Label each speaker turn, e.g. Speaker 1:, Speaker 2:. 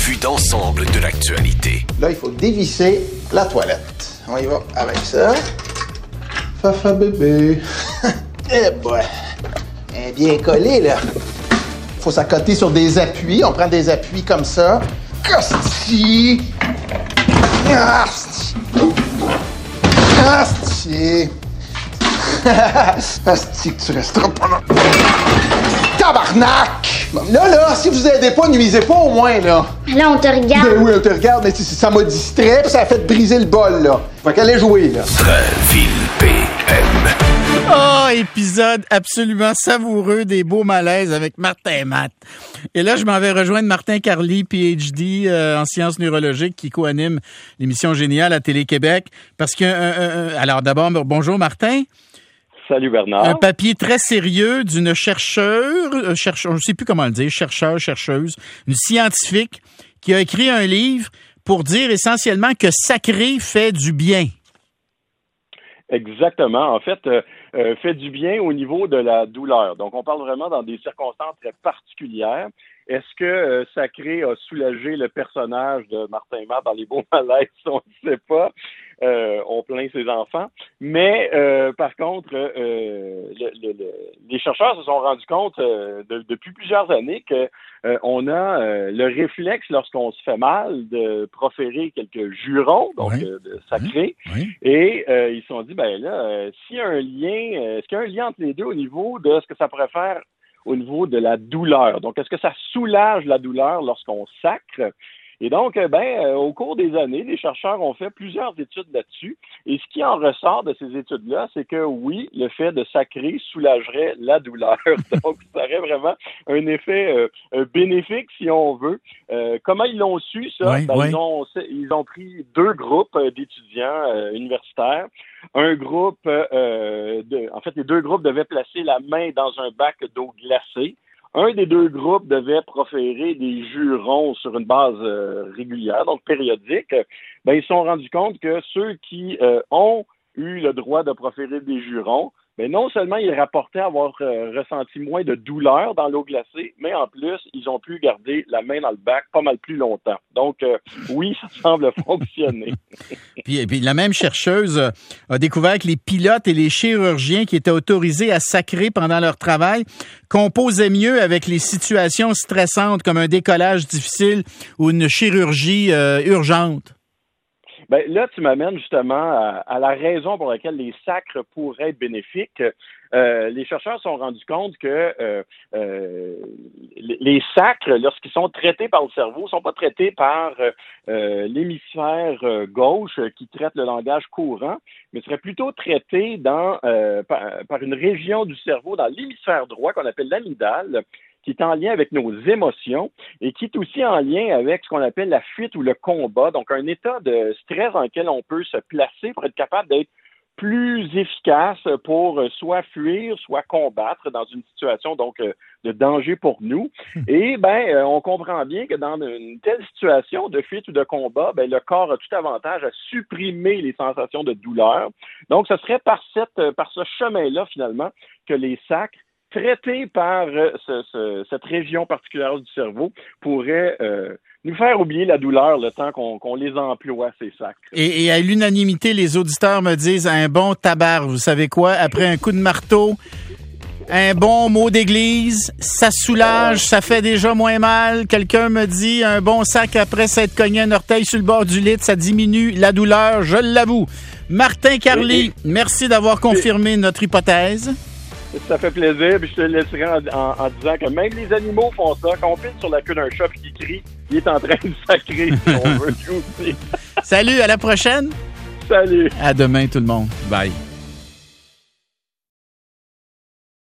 Speaker 1: vue d'ensemble de l'actualité.
Speaker 2: Là, il faut dévisser la toilette. On y va avec ça. Fafa bébé. Eh boy. Elle est bien collée, là. Faut s'accoter sur des appuis. On prend des appuis comme ça. Asti! Asti! Asti! Asti, que tu resteras pas là. Tabarnak! Là, si vous aidez pas, nuisez pas au moins, là.
Speaker 3: Là, on te regarde.
Speaker 2: Ben oui, on te regarde, mais ça m'a distrait, pis ça a fait briser le bol, là. Fait qu'elle est jouée, là.
Speaker 1: Drainville PM.
Speaker 4: Oh, épisode absolument savoureux des beaux malaises avec Martin et Matt. Et là, je m'en vais rejoindre Martin Carly, PhD en sciences neurologiques, qui co-anime l'émission Géniale à Télé-Québec. Parce que, alors d'abord, bonjour Martin.
Speaker 5: Salut Bernard.
Speaker 4: Un papier très sérieux d'une chercheuse, je ne sais plus comment le dire, chercheuse, une scientifique qui a écrit un livre pour dire essentiellement que sacré fait du bien.
Speaker 5: Exactement. En fait, fait du bien au niveau de la douleur. Donc, on parle vraiment dans des circonstances très particulières. Est-ce que Sacré a soulagé le personnage de Martin Matt dans Les Beaux Malaises? On ne sait pas. On plaint ses enfants. Mais, par contre, les chercheurs se sont rendus compte depuis plusieurs années que on a le réflexe, lorsqu'on se fait mal, de proférer quelques jurons, donc de sacré. Oui. Et ils se sont dit, ben là, s'il y a un lien, est-ce qu'il y a un lien entre les deux au niveau de ce que ça pourrait faire au niveau de la douleur? Donc, est-ce que ça soulage la douleur lorsqu'on sacre? Et donc, au cours des années, les chercheurs ont fait plusieurs études là-dessus. Et ce qui en ressort de ces études-là, c'est que oui, le fait de sacrer soulagerait la douleur. Donc, ça aurait vraiment un effet bénéfique, si on veut. Comment ils l'ont su, ça? Ils ont pris 2 groupes d'étudiants universitaires. Un groupe, les 2 groupes devaient placer la main dans un bac d'eau glacée. Un des 2 groupes devait proférer des jurons sur une base régulière, donc périodique. Ils se sont rendus compte que ceux qui ont eu le droit de proférer des jurons, non seulement ils rapportaient avoir ressenti moins de douleur dans l'eau glacée, mais en plus, ils ont pu garder la main dans le bac pas mal plus longtemps. Donc, oui, ça semble fonctionner.
Speaker 4: Puis la même chercheuse a découvert que les pilotes et les chirurgiens qui étaient autorisés à sacrer pendant leur travail composaient mieux avec les situations stressantes comme un décollage difficile ou une chirurgie urgente.
Speaker 5: Là, tu m'amènes justement à la raison pour laquelle les sacres pourraient être bénéfiques. Les chercheurs se sont rendus compte que les sacres, lorsqu'ils sont traités par le cerveau, ne sont pas traités par l'hémisphère gauche qui traite le langage courant, mais seraient plutôt traités par une région du cerveau dans l'hémisphère droit qu'on appelle l'amygdale, qui est en lien avec nos émotions et qui est aussi en lien avec ce qu'on appelle la fuite ou le combat, donc un état de stress dans lequel on peut se placer pour être capable d'être plus efficace pour soit fuir, soit combattre dans une situation donc de danger pour nous. Et on comprend bien que dans une telle situation de fuite ou de combat, le corps a tout avantage à supprimer les sensations de douleur. Donc, ce serait par ce chemin-là, finalement, que les sacres traités par cette région particulière du cerveau pourrait nous faire oublier la douleur le temps qu'on les emploie, ces sacres.
Speaker 4: Et à l'unanimité, les auditeurs me disent un bon tabar, vous savez quoi, après un coup de marteau, un bon mot d'église, ça soulage, ça fait déjà moins mal. Quelqu'un me dit un bon sac après s'être cogné un orteil sur le bord du lit, ça diminue la douleur, je l'avoue. Martin Carly, merci d'avoir confirmé notre hypothèse.
Speaker 5: Ça fait plaisir, puis je te laisserai en disant que même les animaux font ça. Quand on pile sur la queue d'un chat qui crie, il est en train de sacrer, si on veut.
Speaker 4: Salut, à la prochaine.
Speaker 5: Salut.
Speaker 4: À demain tout le monde. Bye.